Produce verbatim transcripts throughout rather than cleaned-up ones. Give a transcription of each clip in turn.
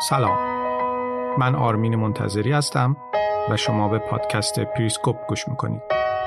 سلام، من آرمین منتظری هستم و شما به پادکست پریسکوپ گوش میکنید.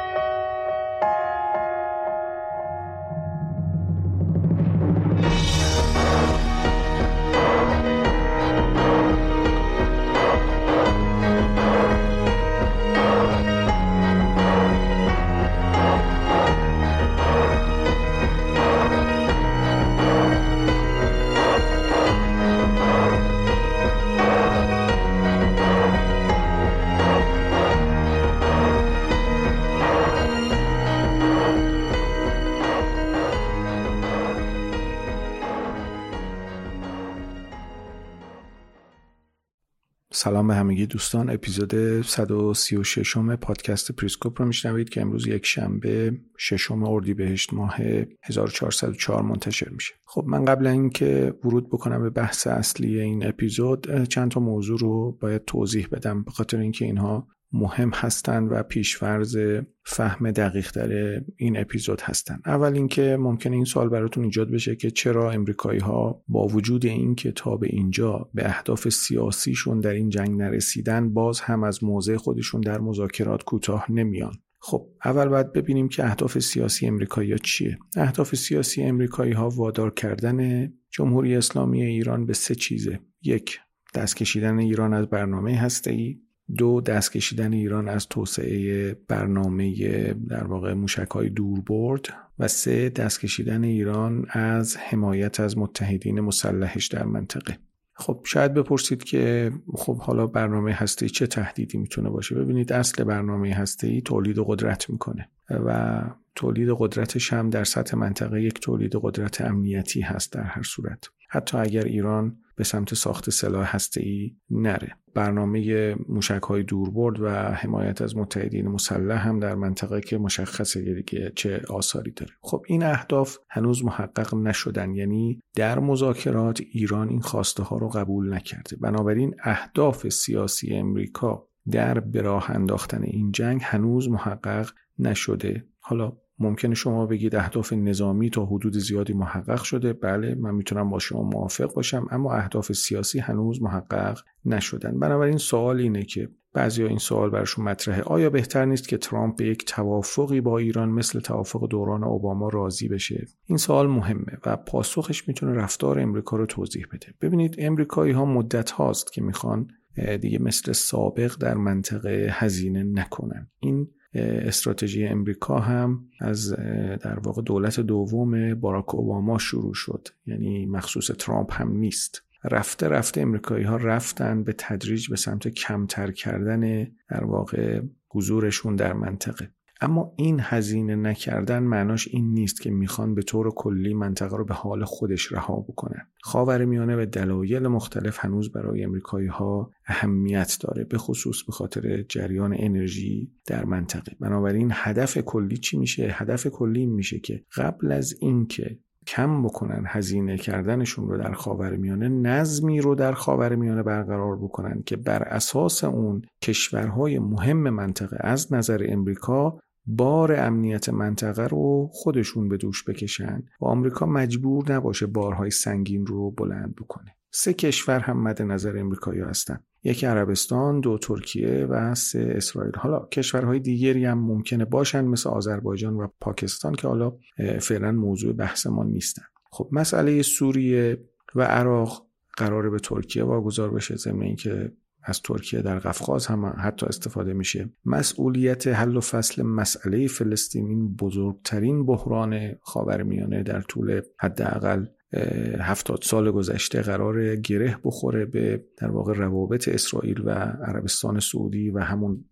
سلام به همگی دوستان، اپیزود صد و سی و شش پادکست پریسکوپ رو میشنوید که امروز یک شنبه ششم اردیبهشت ماه هزار و چهارصد و چهار منتشر میشه. خب من قبل اینکه ورود بکنم به بحث اصلی این اپیزود چند تا موضوع رو باید توضیح بدم، به خاطر اینکه اینها مهم هستند و پیش‌فرض فهم دقیق‌تر این اپیزود هستند. اول اینکه ممکنه این سوال براتون ایجاد بشه که چرا امریکایی‌ها با وجود اینکه تا به اینجا به اهداف سیاسیشون در این جنگ نرسیدن، باز هم از موضع خودشون در مذاکرات کوتاه نمیان. خب اول باید ببینیم که اهداف سیاسی امریکایی‌ها چیه. اهداف سیاسی امریکایی‌ها وادار کردن جمهوری اسلامی ایران به سه چیزه. یک، دست کشیدن ایران از برنامه هسته‌ای. دو، دست کشیدن ایران از توسعه برنامه در واقع موشک‌های دوربرد. و سه، دست کشیدن ایران از حمایت از متحدین مسلحش در منطقه. خب شاید بپرسید که خب حالا برنامه هسته‌ای چه تهدیدی میتونه باشه؟ ببینید، اصل برنامه هسته‌ای تولید قدرت میکنه و تولید قدرتش هم در سطح منطقه یک تولید قدرت امنیتی هست در هر صورت، حتی اگر ایران به سمت ساخت سلاح هسته‌ای نره. برنامه موشک‌های دوربرد و حمایت از متحدین مسلح هم در منطقه که مشخصه دیگه چه آثاری داره. خب این اهداف هنوز محقق نشدن، یعنی در مذاکرات ایران این خواسته ها رو قبول نکرده. بنابراین اهداف سیاسی امریکا در به راه انداختن این جنگ هنوز محقق نشده. حالا ممکنه شما بگید اهداف نظامی تا حدود زیادی محقق شده. بله، من میتونم با شما موافق باشم، اما اهداف سیاسی هنوز محقق نشدن. بنابراین سوال اینه که بعضیا این سوال براشون مطرحه: آیا بهتر نیست که ترامپ به یک توافقی با ایران مثل توافق دوران اوباما راضی بشه؟ این سوال مهمه و پاسخش میتونه رفتار امریکا رو توضیح بده. ببینید، امریکایی‌ها مدت هاست که میخوان دیگه مثل سابق در منطقه هزینه نکنن. این استراتژی امریکا هم از در واقع دولت دوم باراک اوباما شروع شد، یعنی مخصوص ترامپ هم نیست. رفته رفته امریکایی‌ها رفتن به تدریج به سمت کمتر کردن در واقع حضورشون در منطقه. اما این هزینه نکردن معناش این نیست که میخوان به طور کلی منطقه رو به حال خودش رها بکنن. خاورمیانه به دلایل مختلف هنوز برای امریکایی‌ها اهمیت داره، به خصوص به خاطر جریان انرژی در منطقه. بنابراین هدف کلی چی میشه؟ هدف کلی این میشه که قبل از اینکه کم بکنن هزینه کردنشون رو در خاورمیانه، نظمی رو در خاورمیانه برقرار بکنن که بر اساس اون کشورهای مهم منطقه از نظر امریکا بار امنیت منطقه رو خودشون به دوش بکشن و آمریکا مجبور نباشه بارهای سنگین رو بلند بکنه. سه کشور هم مد نظر امریکایی هستن: یک عربستان، دو ترکیه و سه اسرائیل. حالا کشورهای دیگری هم ممکنه باشن مثل آذربایجان و پاکستان که حالا فعلا موضوع بحث ما نیستن. خب مسئله سوریه و عراق قراره به ترکیه واگذار بشه، ضمن اینکه از ترکیه در قفقاز هم حتی استفاده میشه. مسئولیت حل و فصل مسئله فلسطین بزرگترین بحران خاورمیانه در طول حداقل هفتاد سال گذشته قرار گره بخوره به در واقع روابط اسرائیل و عربستان سعودی و همون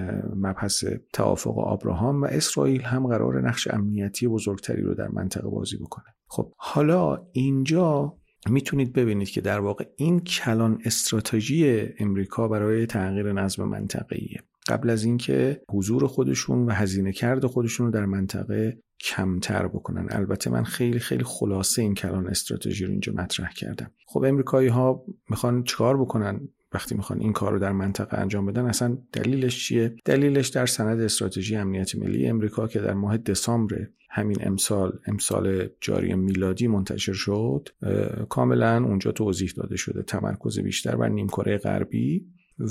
مبحث توافق آبراهام، و اسرائیل هم قرار نقش امنیتی بزرگتری رو در منطقه بازی بکنه. خب حالا اینجا میتونید ببینید که در واقع این کلان استراتژی امریکا برای تغییر نظم منطقه‌ایه. قبل از اینکه حضور خودشون و هزینه کرده خودشون رو در منطقه کمتر بکنن. البته من خیلی خیلی خلاصه این کلان استراتژی رو اینجا مطرح کردم. خب امریکایی‌ها میخوان چیکار بکنن؟ وقتی میخوان این کار رو در منطقه انجام بدن اصلا دلیلش چیه؟ دلیلش در سند استراتژی امنیت ملی امریکا که در ماه دسامبر همین امسال امسال جاری میلادی منتشر شد کاملا اونجا توضیح داده شده. تمرکز بیشتر بر نیمکره غربی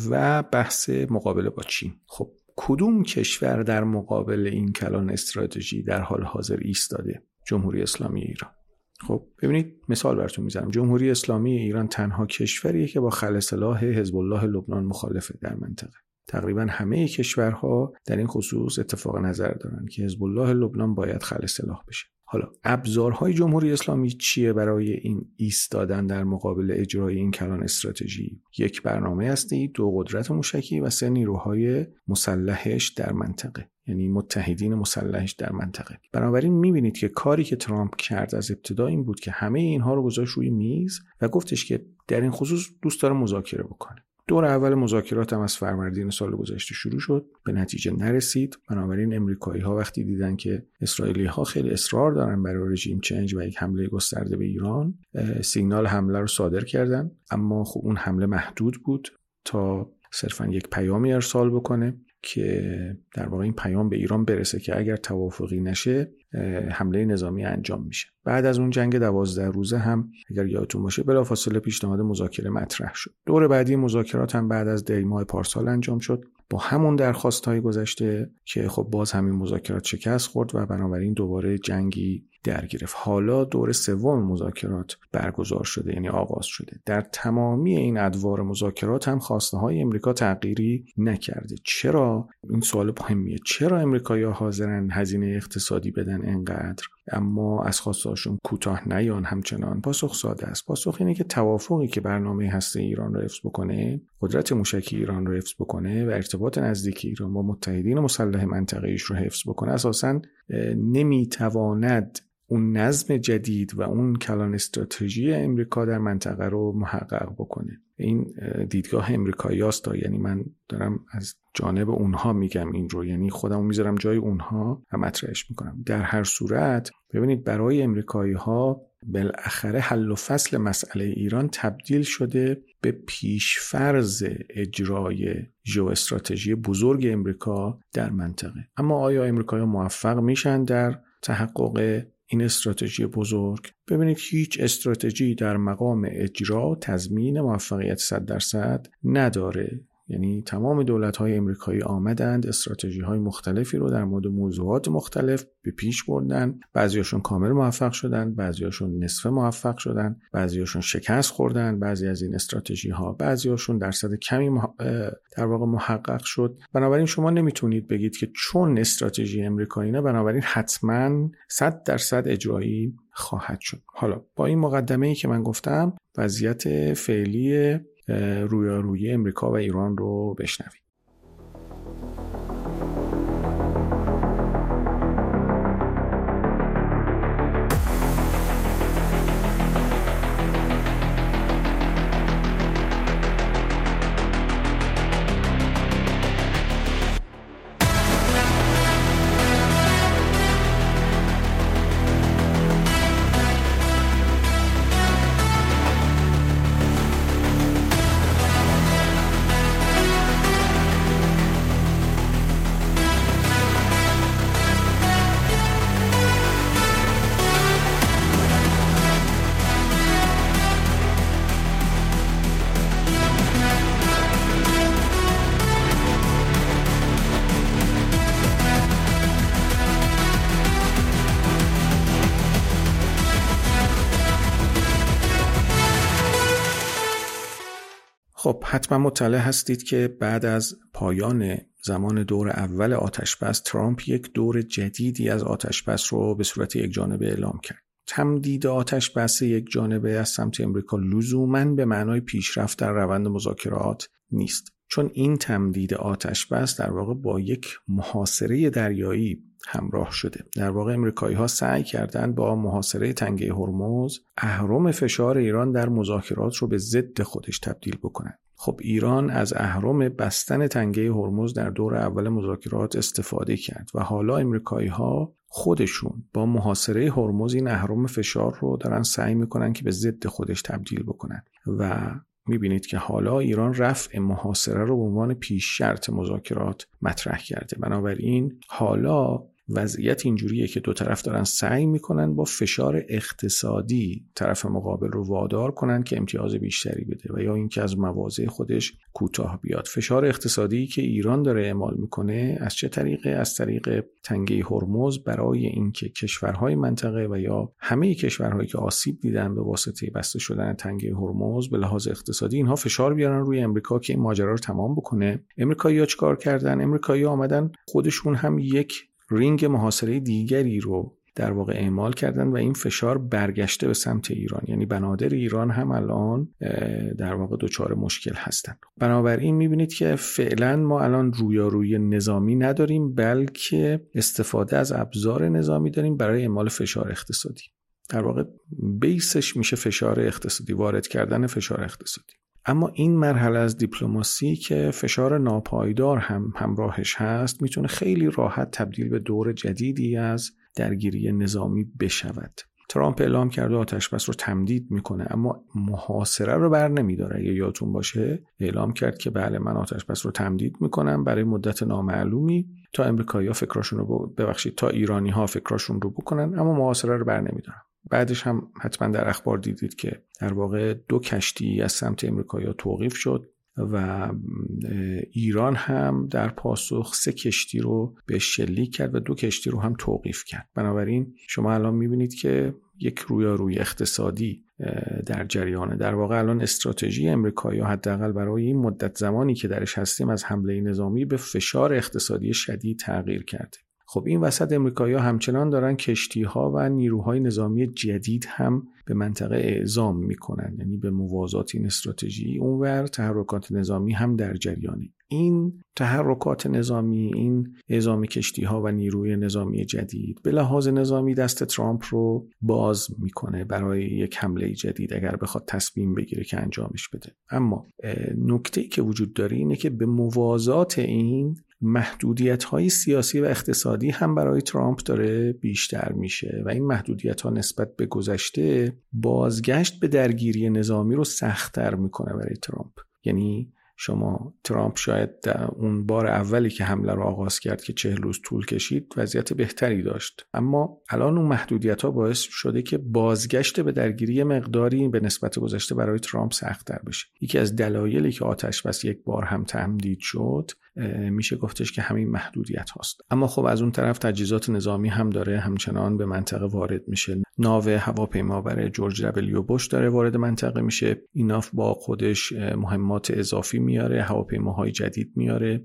و بحث مقابله با چین. خب کدوم کشور در مقابل این کلان استراتژی در حال حاضر ایستاده؟ جمهوری اسلامی ایران. خب ببینید مثال براتون میزنم. جمهوری اسلامی ایران تنها کشوریه که با خلع سلاح حزب الله لبنان مخالفه در منطقه. تقریبا همه کشورها در این خصوص اتفاق نظر دارن که حزب الله لبنان باید خلع سلاح بشه. حالا ابزارهای جمهوری اسلامی چیه برای این ایستادن در مقابل اجرای این کلان استراتژی؟ یک برنامه هستی، دو قدرت موشکی و سه نیروهای مسلحش در منطقه، یعنی متحدین مسلحش در منطقه. بنابراین میبینید که کاری که ترامپ کرد از ابتدا این بود که همه اینها رو گذاشت روی میز و گفتش که در این خصوص دوست داره مذاکره بکنه. دور اول مذاکرات هم از فروردین سال گذشته شروع شد، به نتیجه نرسید. بنابراین امریکایی‌ها وقتی دیدن که اسرائیلی‌ها خیلی اصرار دارن برای رژیم چنج و یک حمله گسترده به ایران، سیگنال حمله رو صادر کردن. اما خب اون حمله محدود بود تا صرفاً یک پیامی ارسال بکنه که در واقع این پیام به ایران برسه که اگر توافقی نشه حمله نظامی انجام میشه. بعد از اون جنگ دوازده روزه هم اگر یادتون باشه بلافاصله پیشنهاد مذاکره مطرح شد. دور بعدی مذاکرات هم بعد از دی ماه پارسال انجام شد با همون درخواست‌های گذشته که خب باز همین مذاکرات شکست خورد و بنابراین دوباره جنگی در گرفت. حالا دور سوم مذاکرات برگزار شده، یعنی آغاز شده. در تمامی این ادوار مذاکرات هم خواسته‌های امریکا تغییری نکرده. چرا؟ این سوال مهمیه. چرا امریکایی‌ها حاضرن هزینه اقتصادی بدن اینقدر اما از خواسته‌هاشون کوتاه نیان همچنان؟ پاسخ ساده است. پاسخ اینه که توافقی که برنامه هسته ایران رو حفظ بکنه، قدرت موشکی ایران رو حفظ بکنه و ارتباط نزدیکی ایران با متحدین مسلح منطقه‌ایش رو حفظ بکنه، اساساً نمیتواند اون نظم جدید و اون کلان استراتژی امریکا در منطقه رو محقق بکنه. این دیدگاه امریکاییاست، یعنی من دارم از جانب اونها میگم این رو، یعنی خودمو میذارم جای اونها و مطرحش میکنم. در هر صورت ببینید برای امریکایی‌ها بالاخره حل و فصل مسئله ایران تبدیل شده به پیشفرض اجرای ژئواستراتژی بزرگ امریکا در منطقه. اما آیا امریکایی‌ها موفق میشن در تحقق این استراتژی بزرگ؟ ببینید هیچ استراتژی در مقام اجرا تضمین موفقیت صد درصد نداره. یعنی تمام دولت‌های امریکایی آمدند استراتژی‌های مختلفی رو در مورد موضوعات مختلف به پیش بردن. بعضیاشون کامل موفق شدن، بعضیاشون نصف موفق شدن، بعضیاشون شکست خوردن. بعضی از این استراتژی‌ها بعضیاشون درصد کمی مح... در واقع محقق شد. بنابراین شما نمیتونید بگید که چون استراتژی امریکایی نه بنابراین حتما صد درصد اجرایی خواهد شد. حالا با این مقدمه‌ای که من گفتم وضعیت فعلی رویارویی امریکا و ایران رو بشنوید. خب حتما مطلع هستید که بعد از پایان زمان دور اول آتش‌بس ترامپ یک دور جدیدی از آتش‌بس رو به صورت یک جانبه اعلام کرد. تمدید آتش‌بس یک جانبه از سمت امریکا لزوماً به معنای پیشرفت در روند مذاکرات نیست، چون این تمدید آتش‌بس در واقع با یک محاصره دریایی همراه شده. در واقع امریکایی‌ها سعی کردند با محاصره تنگه هرمز اهرم فشار ایران در مذاکرات رو به ضد خودش تبدیل بکنن. خب ایران از اهرم بستن تنگه هرمز در دور اول مذاکرات استفاده کرد و حالا امریکایی‌ها خودشون با محاصره هرمز این اهرم فشار رو دارن سعی میکنن که به ضد خودش تبدیل بکنن و میبینید که حالا ایران رفع محاصره رو به عنوان پیش شرط مذاکرات مطرح کرده. بنابراین حالا وضعیت اینجوریه که دو طرف دارن سعی میکنن با فشار اقتصادی طرف مقابل رو وادار کنن که امتیاز بیشتری بده و یا اینکه از مواضع خودش کوتاه بیاد. فشار اقتصادی که ایران داره اعمال میکنه از چه طریقه؟ از طریق تنگه هرمز، برای اینکه کشورهای منطقه و یا همه کشورهایی که آسیب دیدن به واسطه بسته شدن تنگه هرمز به لحاظ اقتصادی اینها فشار بیارن روی امریکا که این ماجرا رو تمام بکنه. امریکایی‌ها چیکار کردن؟ امریکایی‌ها آمدن خودشون هم یک رینگ محاصره دیگری رو در واقع اعمال کردن و این فشار برگشته به سمت ایران، یعنی بنادر ایران هم الان در واقع دچار مشکل هستن. بنابراین میبینید که فعلا ما الان رویارویی نظامی نداریم، بلکه استفاده از ابزار نظامی داریم برای اعمال فشار اقتصادی. در واقع بیسش میشه فشار اقتصادی، وارد کردن فشار اقتصادی. اما این مرحله از دیپلماسی که فشار ناپایدار هم همراهش هست میتونه خیلی راحت تبدیل به دور جدیدی از درگیری نظامی بشود. ترامپ اعلام کرده آتشبس رو تمدید میکنه، اما محاصره رو بر نمیداره. اگه یادتون باشه اعلام کرد که بله من آتشبس رو تمدید میکنم برای مدت نامعلومی تا امریکایی‌ها فکراشون رو ببخشید تا ایرانی‌ها فکراشون رو بکنن، اما محاصره رو بر نمیدارن. بعدش هم حتما در اخبار دیدید که در واقع دو کشتی از سمت امریکایی‌ها توقیف شد و ایران هم در پاسخ سه کشتی رو به شلیک کرد و دو کشتی رو هم توقیف کرد. بنابراین شما الان می‌بینید که یک رویارویی اقتصادی در جریانه. در واقع الان استراتژی امریکایی‌ها حداقل برای این مدت زمانی که درش هستیم از حمله نظامی به فشار اقتصادی شدید تغییر کرده. خب این وسط امریکایی‌ها همچنان دارن کشتی‌ها و نیروهای نظامی جدید هم به منطقه اعزام میکنن، یعنی به موازات این استراتژی اونور تحرکات نظامی هم در جریانه. این تحرکات نظامی، این اعزام کشتی‌ها و نیروی نظامی جدید به لحاظ نظامی دست ترامپ رو باز میکنه برای یک حمله جدید اگر بخواد تصمیم بگیره که انجامش بده. اما نکته‌ای که وجود داره اینه که به موازات این محدودیت‌های سیاسی و اقتصادی هم برای ترامپ داره بیشتر میشه و این محدودیت‌ها نسبت به گذشته بازگشت به درگیری نظامی رو سخت‌تر میکنه برای ترامپ. یعنی شما ترامپ شاید اون بار اولی که حمله رو آغاز کرد که چهل روز طول کشید وضعیت بهتری داشت، اما الان اون محدودیت‌ها باعث شده که بازگشت به درگیری مقداری به نسبت گذشته برای ترامپ سخت‌تر بشه. یکی از دلایلی که آتشبس یک بار هم تمدید شد میشه گفتش که همین محدودیت هاست. اما خب از اون طرف تجهیزات نظامی هم داره همچنان به منطقه وارد میشه. ناو هواپیمابر جورج دبلیو بوش داره وارد منطقه میشه. این ناو با خودش مهمات اضافی میاره، هواپیماهای جدید میاره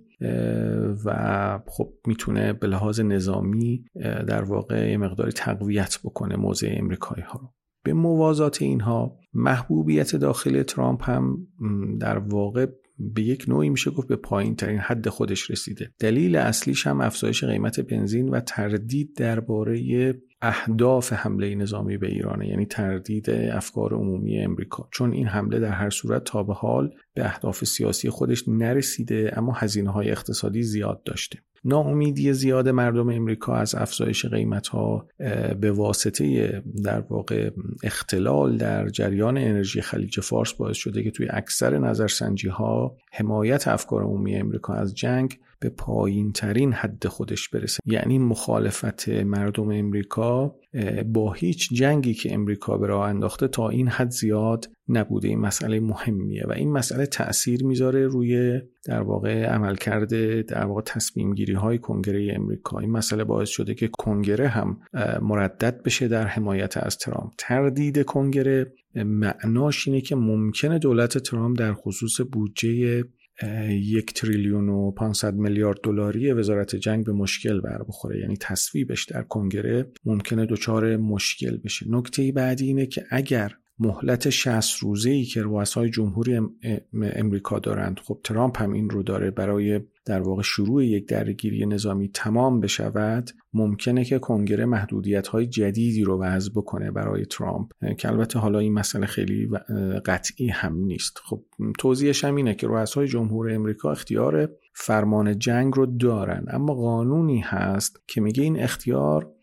و خب میتونه به لحاظ نظامی در واقع یه مقداری تقویت بکنه موضع امریکایی ها رو. به موازات اینها محبوبیت داخل ترامپ هم در واقع به یک نوعی میشه گفت به پایین ترین حد خودش رسیده. دلیل اصلیش هم افزایش قیمت بنزین و تردید درباره اهداف حمله نظامی به ایرانه، یعنی تردید افکار عمومی امریکا، چون این حمله در هر صورت تا به حال به اهداف سیاسی خودش نرسیده اما هزینه‌های اقتصادی زیاد داشته. ناامیدی زیاد مردم امریکا از افزایش قیمت‌ها به واسطه در واقع اختلال در جریان انرژی خلیج فارس باعث شده که توی اکثر نظرسنجی‌ها حمایت افکار عمومی امریکا از جنگ به پایین ترین حد خودش برسه. یعنی مخالفت مردم امریکا با هیچ جنگی که امریکا به راه انداخته تا این حد زیاد نبوده. این مسئله مهمیه و این مسئله تأثیر میذاره روی در واقع عملکرد در واقع تصمیم گیری های کنگره امریکا. این مسئله باعث شده که کنگره هم مردد بشه در حمایت از ترامپ. تردید کنگره معناش اینه که ممکنه دولت ترامپ در خصوص بودجه یک تریلیون و پانصد میلیارد دلاری وزارت جنگ به مشکل بر بخوره، یعنی تصویبش در کنگره ممکنه دچار مشکل بشه. نکته بعدی اینه که اگر مهلت شصت روزه‌ای که رؤسای جمهوری امریکا دارند، خب ترامپ هم این رو داره، برای در واقع شروع یک درگیری نظامی تمام بشود، ممکنه که کنگره محدودیت‌های جدیدی رو وضع بکنه برای ترامپ که البته حالا این مسئله خیلی قطعی هم نیست. خب توضیحش هم اینه که رؤسای جمهور امریکا اختیار فرمان جنگ رو دارن، اما قانونی هست که میگه این اختیار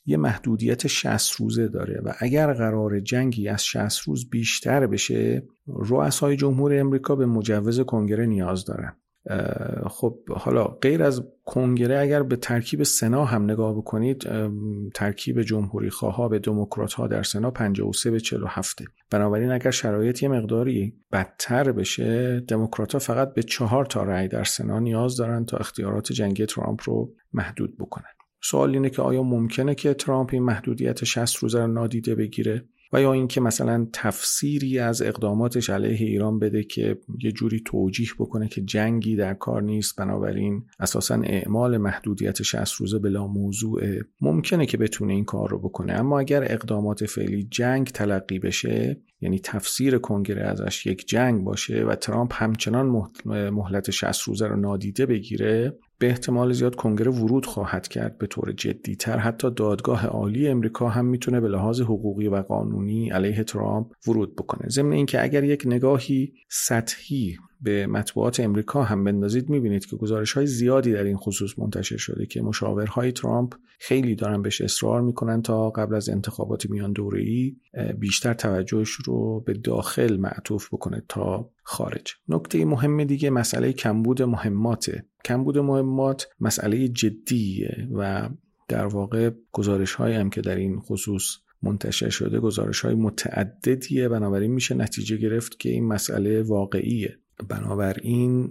یه محدودیت شصت روزه داره و اگر قرار جنگی از شصت روز بیشتر بشه رؤسای جمهور امریکا به مجوز کنگره نیاز دارن. خب حالا غیر از کنگره اگر به ترکیب سنا هم نگاه بکنید، ترکیب جمهوری خواها به دموکرات ها در سنا پنجاه و سه به چهل و هفت. بنابراین اگر شرایط یه مقداری بدتر بشه دموکرات ها فقط به چهار تا رأی در سنا نیاز دارن تا اختیارات جنگی ترامپ رو محدود بکنن. سوال اینه که آیا ممکنه که ترامپ این محدودیت شصت روزه رو نادیده بگیره و یا اینکه مثلا تفسیری از اقداماتش علیه ایران بده که یه جوری توجیه بکنه که جنگی در کار نیست، بنابراین اساساً اعمال محدودیت شصت روزه بلا موضوعه. ممکنه که بتونه این کار رو بکنه، اما اگر اقدامات فعلی جنگ تلقی بشه، یعنی تفسیر کنگره ازش یک جنگ باشه و ترامپ همچنان مهلت شصت روزه رو نادیده بگیره، به احتمال زیاد کنگره ورود خواهد کرد به طور جدی‌تر. حتی دادگاه عالی امریکا هم میتونه به لحاظ حقوقی و قانونی علیه ترامپ ورود بکنه. ضمن اینکه اگر یک نگاهی سطحی به مطبوعات امریکا هم بندازید میبینید که گزارش‌های زیادی در این خصوص منتشر شده که مشاورهای ترامپ خیلی دارن بهش اصرار میکنن تا قبل از انتخابات میان دوره‌ای بیشتر توجهش رو به داخل معطوف بکنه تا خارج. نکته مهم دیگه مسئله کمبود مهماته. کمبود مهمات مسئله جدیه و در واقع گزارش‌هایی هم که در این خصوص منتشر شده گزارش‌های متعددیه، بنابراین میشه نتیجه گرفت که این مسئله واقعیه. بنابراین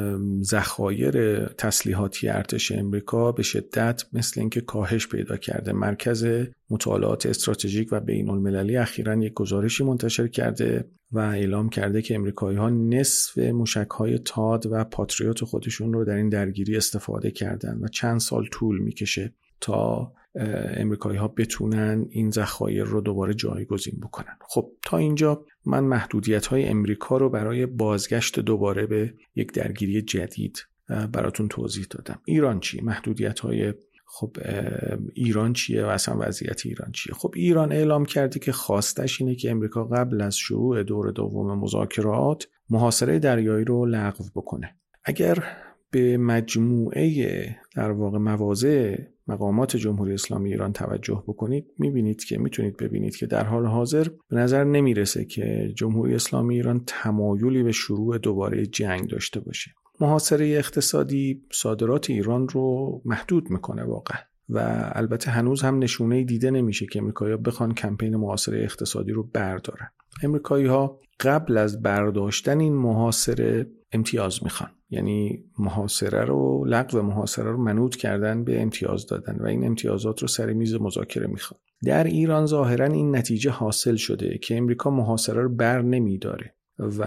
ذخایر تسلیحاتی ارتش امریکا به شدت مثل اینکه کاهش پیدا کرده. مرکز مطالعات استراتژیک و بین المللی اخیراً یک گزارشی منتشر کرده و اعلام کرده که امریکایی‌ها نصف موشک‌های تاد و پاتریوت خودشون رو در این درگیری استفاده کردن و چند سال طول میکشه تا امریکایی‌ها بتونن این ذخایر رو دوباره جایگزین بکنن. خب تا اینجا من محدودیت‌های امریکا رو برای بازگشت دوباره به یک درگیری جدید براتون توضیح دادم. ایران چی؟ محدودیت‌های خب ایران چیه و اصلا وضعیت ایران چیه؟ خب ایران اعلام کرده که خواستش اینه که امریکا قبل از شروع دور دوم مذاکرات محاصره دریایی رو لغو بکنه. اگر به مجموعه در واقع مواضع مقامات جمهوری اسلامی ایران توجه بکنید میبینید که میتونید ببینید که در حال حاضر به نظر نمیرسه که جمهوری اسلامی ایران تمایلی به شروع دوباره جنگ داشته باشه. محاصره اقتصادی صادرات ایران رو محدود میکنه واقعا و البته هنوز هم نشونه دیده نمیشه که امریکایی‌ها بخوان کمپین محاصره اقتصادی رو بردارن. امریکایی‌ها قبل از برداشتن این محاصره امتیاز میخوان، یعنی محاصره رو لغو محاصره رو منوط کردن به امتیاز دادن و این امتیازات رو سر میز مذاکره میخوان. در ایران ظاهرا این نتیجه حاصل شده که امریکا محاصره رو بر نمیداره و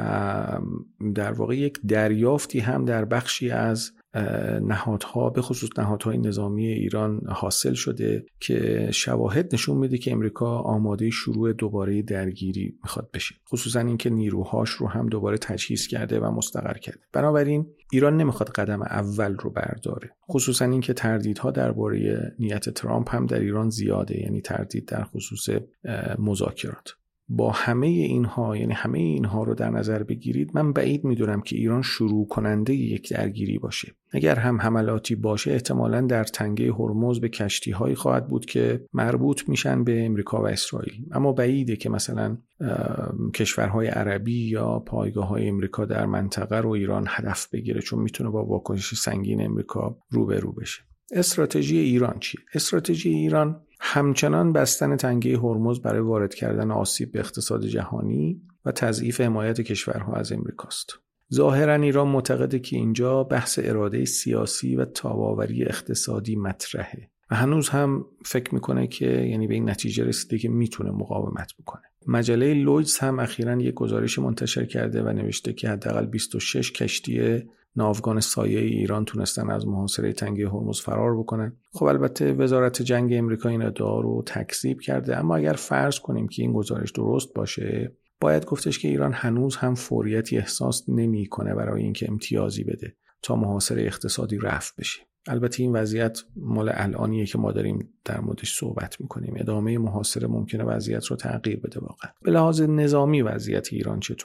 در واقع یک دریافتی هم در بخشی از نهادها به خصوص نهادهای نظامی ایران حاصل شده که شواهد نشون میده که امریکا آماده شروع دوباره درگیری میخواد بشه، خصوصا اینکه نیروهاش رو هم دوباره تجهیز کرده و مستقر کرده. بنابراین ایران نمیخواد قدم اول رو برداره، خصوصا اینکه تردیدها درباره نیت ترامپ هم در ایران زیاده، یعنی تردید در خصوص مذاکرات. با همه اینها، یعنی همه اینها رو در نظر بگیرید، من بعید میدونم که ایران شروع کننده یک درگیری باشه. اگر هم حملاتی باشه احتمالاً در تنگه هرمز به کشتی‌هایی خواهد بود که مربوط میشن به امریکا و اسرائیل، اما بعیده که مثلا کشورهای عربی یا پایگاه‌های امریکا در منطقه رو ایران هدف بگیره، چون میتونه با واکنش سنگین امریکا روبرو بشه. استراتژی ایران چیه؟ استراتژی ایران همچنان بستن تنگه هرمز برای وارد کردن آسیب به اقتصاد جهانی و تضعیف حمایت کشورها از امریکاست. ظاهرا ایران معتقده که اینجا بحث اراده سیاسی و تاب‌آوری اقتصادی مطرحه و هنوز هم فکر میکنه که یعنی به این نتیجه رسیده که میتونه مقاومت بکنه. مجله لویدز هم اخیراً یک گزارش منتشر کرده و نوشته که حداقل بیست و شش کشتی ناوگان سایه ایران تونستن از محاصره تنگه هرمز فرار بکنن. خب البته وزارت جنگ امریکا این ادعا رو تکذیب کرده، اما اگر فرض کنیم که این گزارش درست باشه، باید گفتش که ایران هنوز هم فوریتی احساس نمی‌کنه برای اینکه امتیازی بده تا محاصره اقتصادی رفع بشه. البته این وضعیت مال الانیه که ما داریم در موردش صحبت می‌کنیم. ادامه محاصره ممکنه وضعیت رو تغییر بده واقعا. به لحاظ نظامی وضعیت ایران چطوره؟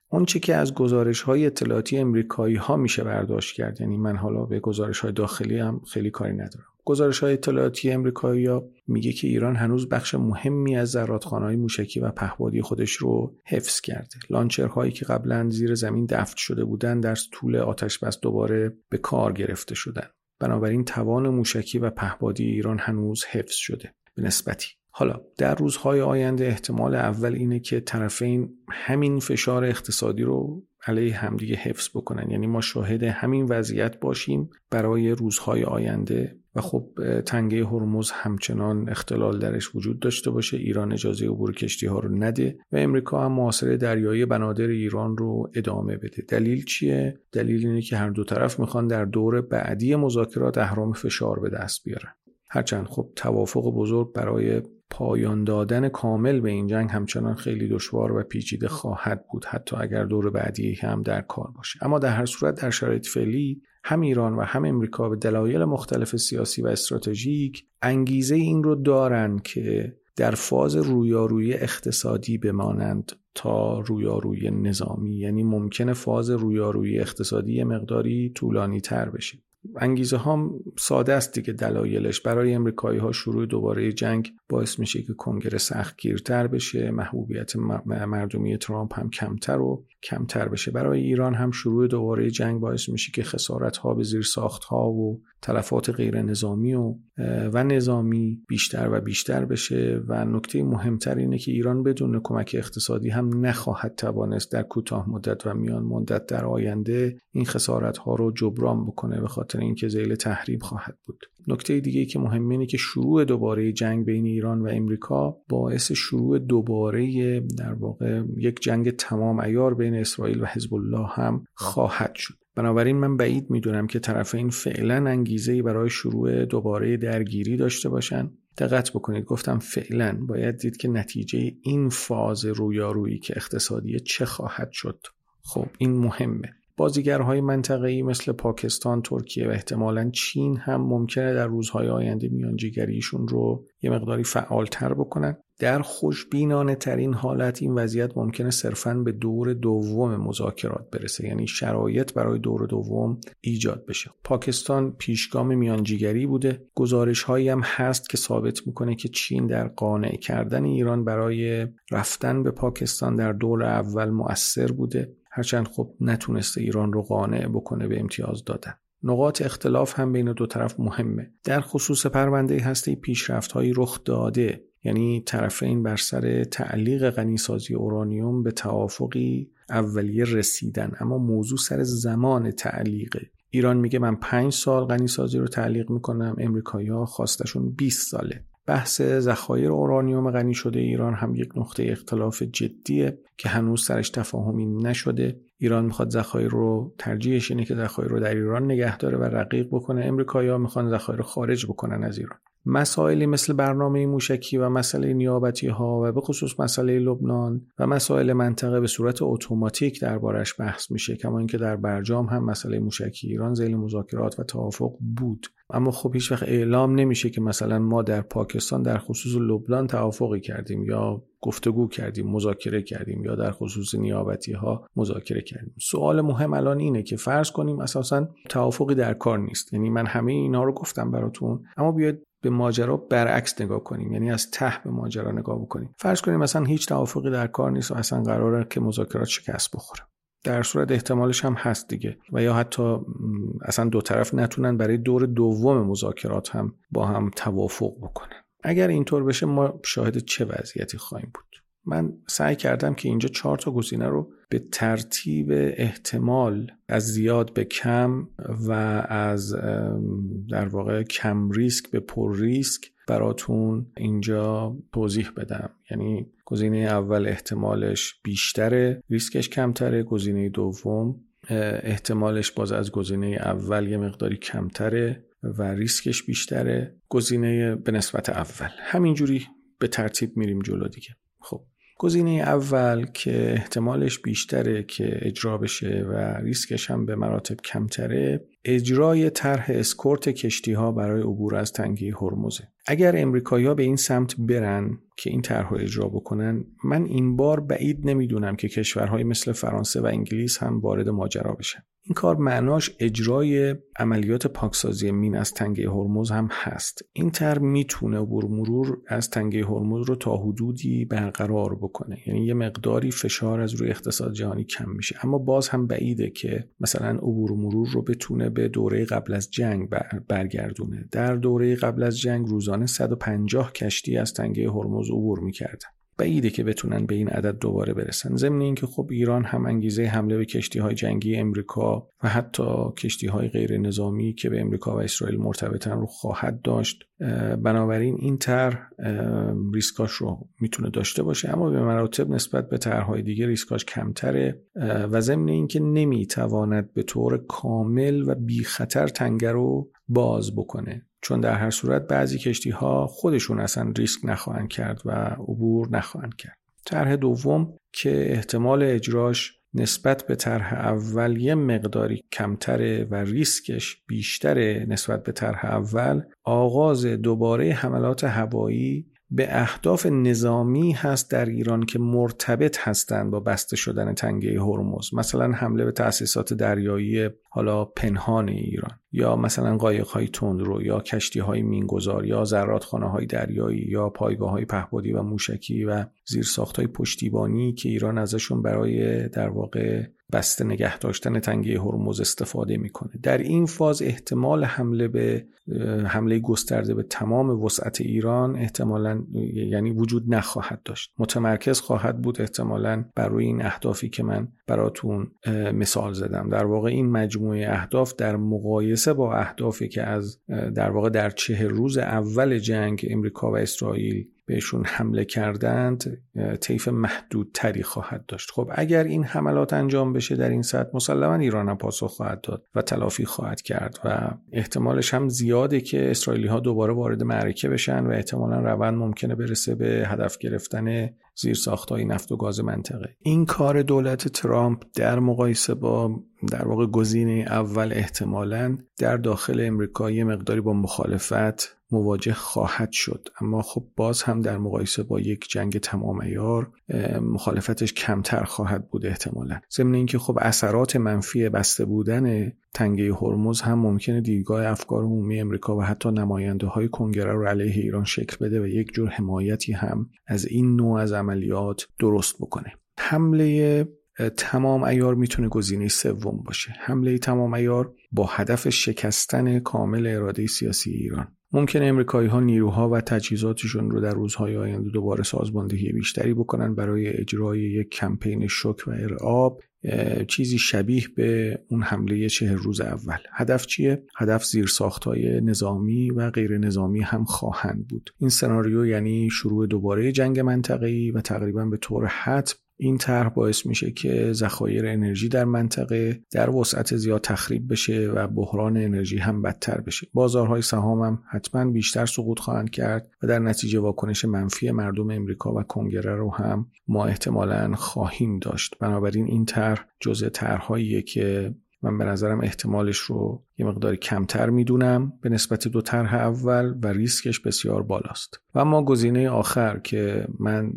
اون چی که از گزارش‌های اطلاعاتی آمریکایی‌ها میشه برداشت کرد، یعنی من حالا به گزارش‌های داخلی هم خیلی کاری ندارم. گزارش‌های اطلاعاتی آمریکایی‌ها میگه که ایران هنوز بخش مهمی از زرادخانه‌های موشکی و پهپادی خودش رو حفظ کرده. لانچرهایی که قبلا زیر زمین دفن شده بودن در طول آتش‌بس دوباره به کار گرفته شدن. بنابراین توان موشکی و پهپادی ایران هنوز حفظ شده به نسبتی. حالا در روزهای آینده احتمال اول اینه که طرفین همین فشار اقتصادی رو علیه همدیگه حفظ بکنن، یعنی ما شاهد همین وضعیت باشیم برای روزهای آینده و خب تنگه هرمز همچنان اختلال درش وجود داشته باشه، ایران اجازه عبور کشتی ها رو نده و امریکا هم محاصره دریایی بنادر ایران رو ادامه بده. دلیل چیه؟ دلیل اینه که هر دو طرف میخوان در دور بعدی مذاکرات اهرم فشار به دست بیارن. هرچند خب توافق بزرگ برای پایان دادن کامل به این جنگ همچنان خیلی دشوار و پیچیده خواهد بود، حتی اگر دور بعدی هم در کار باشه. اما در هر صورت در شرایط فعلی هم ایران و هم امریکا به دلایل مختلف سیاسی و استراتژیک انگیزه این رو دارن که در فاز رویارویی اقتصادی بمانند تا رویارویی نظامی، یعنی ممکنه فاز رویارویی اقتصادی مقداری طولانی تر بشه. انگیزه هم ساده است دیگه دلایلش. برای امریکایی ها شروع دوباره جنگ باعث میشه که کنگره سختگیرتر بشه، محبوبیت مردمی ترامپ هم کمتر و کمتر بشه. برای ایران هم شروع دوباره جنگ باعث میشه که خسارت ها به زیر ساخت ها و تلفات غیر نظامی و و نظامی بیشتر و بیشتر بشه و نکته مهمتر اینه که ایران بدون کمک اقتصادی هم نخواهد توانست در کوتاه مدت و میان مدت در آینده این خسارت ها رو جبران بکنه، به خاطر اینکه ذیل تحریم خواهد بود. نکته دیگه که مهمه اینه که شروع دوباره جنگ بین ایران و امریکا باعث شروع دوباره در واقع یک جنگ تمام عیار بین اسرائیل و حزب الله هم خواهد شد. بنابراین من بعید میدونم که طرفین فعلا انگیزه‌ای برای شروع دوباره درگیری داشته باشن. دقت بکنید گفتم فعلا، باید دید که نتیجه این فاز رویارویی که اقتصادی چه خواهد شد. خب این مهمه. بازیگرهای منطقه‌ای مثل پاکستان، ترکیه و احتمالاً چین هم ممکنه در روزهای آینده میانجیگریشون رو یه مقداری فعالتر بکنن. در خوشبینانه ترین حالت این وضعیت ممکنه صرفاً به دور دوم مذاکرات برسه، یعنی شرایط برای دور دوم ایجاد بشه. پاکستان پیشگام میانجیگری بوده. گزارش‌هایی هم هست که ثابت میکنه که چین در قانع کردن ایران برای رفتن به پاکستان در دور اول مؤثر بوده، هرچند خب نتونسته ایران رو قانع بکنه به امتیاز دادن. نقاط اختلاف هم بین دو طرف مهمه. در خصوص پرونده هسته پیشرفت‌هایی رخ داده، یعنی طرفین بر سر تعلیق غنیسازی اورانیوم به توافقی اولیه رسیدن، اما موضوع سر زمان تعلیقه. ایران میگه من پنج سال غنیسازی رو تعلیق میکنم، امریکایی‌ها خواستشون بیست ساله. بحث ذخایر اورانیوم غنی شده ایران هم یک نقطه اختلاف جدیه که هنوز سرش تفاهمی نشده. ایران میخواد ذخایر رو، ترجیحش اینه که ذخایر رو در ایران نگه داره و رقیق بکنه. امریکایی‌ها میخوان ذخایر رو خارج بکنن از ایران. مسائلی مثل برنامه موشکی و مسئله نیابتی ها و به خصوص مسئله لبنان و مسائل منطقه به صورت اتوماتیک دربارش بحث میشه، کما اینکه در برجام هم مسئله موشکی ایران ذیل مذاکرات و توافق بود. اما خب هیچ وقت اعلام نمیشه که مثلا ما در پاکستان در خصوص لبنان توافقی کردیم یا گفتگو کردیم، مذاکره کردیم یا در خصوص نیابتی ها مذاکره کردیم. سوال مهم الان اینه که فرض کنیم اساسا توافقی در کار نیست، یعنی من همه اینا رو گفتم براتون، اما بیاید به ماجرا برعکس نگاه کنیم، یعنی از ته به ماجرا نگاه بکنیم. فرض کنیم مثلا هیچ توافقی در کار نیست و اصلا قراره که مذاکرات شکست بخوره. در صورت احتمالش هم هست دیگه، و یا حتی اصلا دو طرف نتونن برای دور دوم مذاکرات هم با هم توافق بکنن. اگر اینطور بشه ما شاهد چه وضعیتی خواهیم بود؟ من سعی کردم که اینجا چهار تا گزینه رو به ترتیب احتمال از زیاد به کم و از در واقع کم ریسک به پر ریسک براتون اینجا توضیح بدم. یعنی گزینه اول احتمالش بیشتره، ریسکش کمتره. گزینه دوم احتمالش باز از گزینه اول یه مقداری کمتره و ریسکش بیشتره. گزینه به نسبت اول. همینجوری به ترتیب میریم جلو دیگه. خب گزینه اول که احتمالش بیشتره که اجرا بشه و ریسکش هم به مراتب کمتره، اجرای طرح اسکورت کشتی‌ها برای عبور از تنگه هرمز. اگر امریکایی‌ها به این سمت برن که این طرح رو اجرا بکنن، من این بار بعید نمیدونم که کشورهای مثل فرانسه و انگلیس هم وارد ماجرا بشن. این کار معناش اجرای عملیات پاکسازی مین از تنگه هرمز هم هست. این طرح میتونه عبور مرور از تنگه هرمز رو تا حدودی برقرار بکنه، یعنی یه مقداری فشار از روی اقتصاد جهانی کم میشه، اما باز هم بعیده که مثلا عبور مرور رو بتونه به دوره قبل از جنگ برگردونه. در دوره قبل از جنگ روزانه صد و پنجاه کشتی از تنگه هرمز عبور میکردن. بعیده که بتونن به این عدد دوباره برسن. ضمن اینکه خب ایران هم انگیزه حمله به کشتی‌های جنگی امریکا و حتی کشتی‌های غیر نظامی که به امریکا و اسرائیل مرتبطن رو خواهد داشت. بنابراین این طرح ریسکاش رو میتونه داشته باشه، اما به مراتب نسبت به طرح‌های دیگه ریسکاش کمتره و ضمن اینکه نمیتواند به طور کامل و بی خطر تنگه رو باز بکنه، چون در هر صورت بعضی کشتی‌ها خودشون اصلا ریسک نخواهند کرد و عبور نخواهند کرد. طرح دوم که احتمال اجراش نسبت به طرح اول یه مقداری کمتره و ریسکش بیشتره نسبت به طرح اول، آغاز دوباره حملات هوایی به اهداف نظامی هست در ایران که مرتبط هستند با بسته شدن تنگه هرمز، مثلا حمله به تأسیسات دریایی حالا پنهان ایران، یا مثلا قایق‌های تندرو، یا کشتی‌های مینگذار، یا زرادخانه‌های دریایی، یا پایگاه‌های پهپادی و موشکی و زیرساخت‌های پشتیبانی که ایران ازشون برای در واقع بسته نگه داشتن تنگه هرمز استفاده میکنه. در این فاز احتمال حمله به حمله گسترده به تمام وسعت ایران احتمالاً یعنی وجود نخواهد داشت. متمرکز خواهد بود احتمالاً بر روی این اهدافی که من براتون مثال زدم. در واقع این مجموعه اهداف در مقایسه با اهدافی که از در واقع در چهل روز اول جنگ امریکا و اسرائیل بهشون حمله کردند طیف محدودتری خواهد داشت. خب اگر این حملات انجام بشه در این سطح، مسلماً ایران هم پاسخ خواهد داد و تلافی خواهد کرد و احتمالش هم زیاده که اسرائیلی ها دوباره وارد معرکه بشن و احتمالاً روند ممکنه برسه به هدف گرفتن زیرساخت‌های نفت و گاز منطقه. این کار دولت ترامپ در مقایسه با در واقع گزینه اول احتمالاً در داخل امریکا یه مقداری با مخالفت مواجه خواهد شد، اما خب باز هم در مقایسه با یک جنگ تمام عیار مخالفتش کمتر خواهد بود احتمالاً. ضمن اینکه خب اثرات منفی بسته بودن تنگه هرمز هم ممکنه دیدگاه افکار عمومی امریکا و حتی نماینده‌های کنگره رو علیه ایران شکل بده و یک جور حمایتی هم از این نوع از عملیات درست بکنه. حمله تمام عیار میتونه گزینه سوم باشه. حمله تمام عیار با هدف شکستن کامل اراده سیاسی ایران. ممکنه امریکایی‌ها نیروها و تجهیزاتشون رو در روزهای آینده دوباره سازماندهی بیشتری بکنن برای اجرای یک کمپین شوک و ارعاب، چیزی شبیه به اون حمله چهل روز اول. هدف چیه؟ هدف زیرساخت‌های نظامی و غیر نظامی هم خواهند بود. این سناریو یعنی شروع دوباره جنگ منطقه‌ای و تقریباً به طور حتم این طرح باعث میشه که ذخایر انرژی در منطقه در وسعت زیاد تخریب بشه و بحران انرژی هم بدتر بشه. بازارهای سهام هم حتما بیشتر سقوط خواهند کرد و در نتیجه واکنش منفی مردم امریکا و کنگره رو هم ما احتمالاً خواهیم داشت. بنابراین این طرح جزء طرح‌هاییه که من به نظرم احتمالش رو یه مقدار کمتر میدونم به نسبت دو طرح اول و ریسکش بسیار بالاست. و اما گزینه آخر که من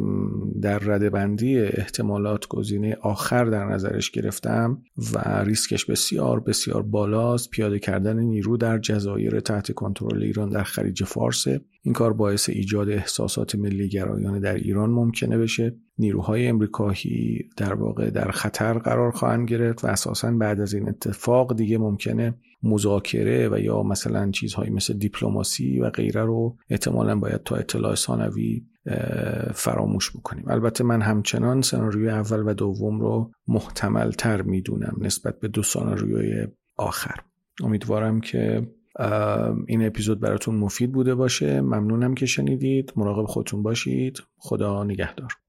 در ردبندی احتمالات گزینه آخر در نظرش گرفتم و ریسکش بسیار بسیار بالاست، پیاده کردن نیرو در جزایر تحت کنترل ایران در خلیج فارس. این کار باعث ایجاد احساسات ملی گرایانه در ایران ممکنه بشه. نیروهای امریکایی در واقع در خطر قرار خواهند گرفت و اساساً بعد از این اتفاق دیگه ممکنه مذاکره و یا مثلا چیزهایی مثل دیپلماسی و غیره رو احتمالاً باید تا اطلاع ثانوی فراموش بکنیم. البته من همچنان سناریوی اول و دوم رو محتمل تر میدونم نسبت به دو سناریوی آخر. امیدوارم که این اپیزود براتون مفید بوده باشه. ممنونم که شنیدید. مراقب خودتون باشید. خدا نگهدار.